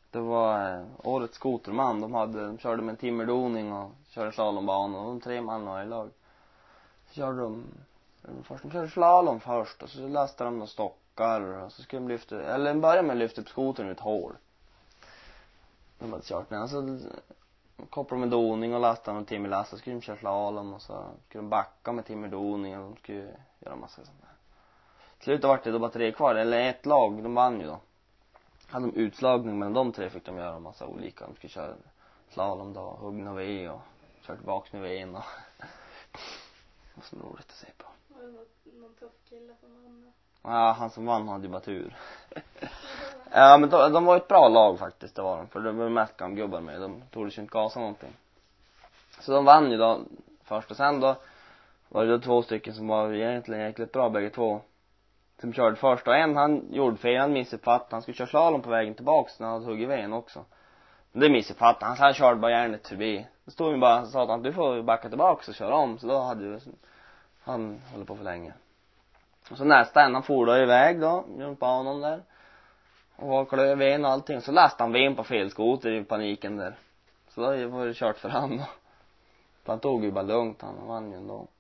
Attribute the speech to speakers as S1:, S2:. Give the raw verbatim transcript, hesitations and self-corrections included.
S1: Det var eh, årets skoterman. De hade de körde med en timmerdoning och körde slalombana, och de tre man var i lag. Så körde de först de körde slalom först, och så lastade de några stockar, och så skulle de lyfta, eller börja med att lyfta upp skotern ur ett hål. De hade kört den, så kopplade de med doning och lastade någon timmerlast, så skulle de köra slalom, och så skulle de backa med timmerdoning, och de skulle göra massa sånt där. Slutet var det då bara tre kvar, eller ett lag, de vann ju då. Hade de utslagning, men de tre fick de göra massa olika. De skulle köra slalom då, huggna ved och köra tillbaka med veden och det var så roligt att se på.
S2: Var det någon, någon tuff kille som vann?
S1: Ja, han som vann hade ju bara tur. Ja, men de, de var ett bra lag faktiskt, det var de. För det var mest gamgubbar med, de tog ju inte gasa någonting. Så de vann ju då först, och sen då var det då två stycken som var egentligen jäkligt bra bägge två. Som körde först, och en han gjorde fel, han missuppfattade. Han skulle köra slalom på vägen tillbaka när han hade huggit veden också. Men det missuppfattade han, så han körde bara järnet förbi. Då stod han bara och sa att du får backa tillbaka och köra om. Så då hade ju han hållit på för länge. Och så nästa en, han for då iväg då, runt banan där. Och vakade över veden och allting. Så lastade han veden på fel skoter i paniken där. Så då var det kört för han då. Han tog ju bara lugnt, han vann ju ändå.